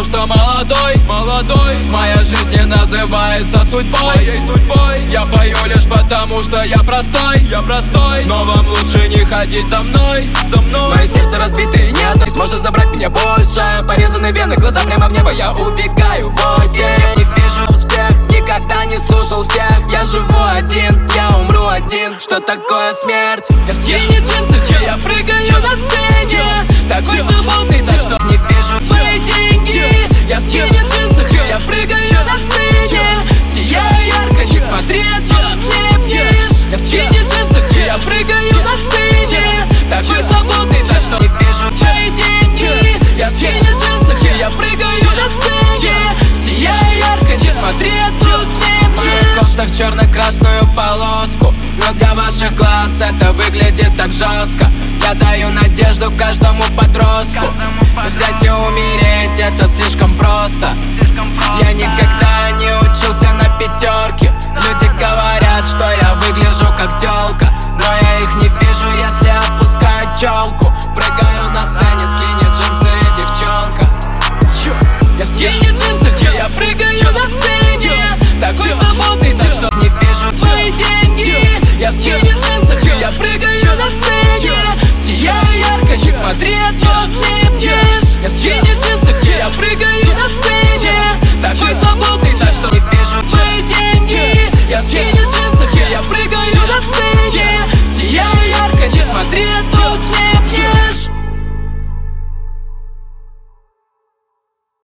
потому что молодой. Моя жизнь не называется судьбой. Я пою лишь потому, что я простой. Но вам лучше не ходить за мной. Мое сердце разбито, и ни одно не сможет забрать меня больше. Порезаны вены, глаза прямо в небо, я убегаю в осень. Я не вижу успех, никогда не слушал всех. Я живу один, я умру один. Что такое смерть? Я в скини-джинсах, я прыгаю на сцене. Такой свободный, так что не вижу мои деньги. Я в скини-джинсах, я прыгаю на сцене. Сияю ярко, не смотри, а то слепнешь. Я в скини-джинсах, я прыгаю на сцене. Такой свободный, так что не вижу мои деньги. Я в скини-джинсах, я прыгаю на сцене. Сияю ярко, не смотри, а то слепнешь. Кофта в черно-красную полоску, но для ваших глаз это выглядит так жестко. Я даю надежду каждому подростку. Взять и умереть это слишком просто. Я никогда не учился на пятерке.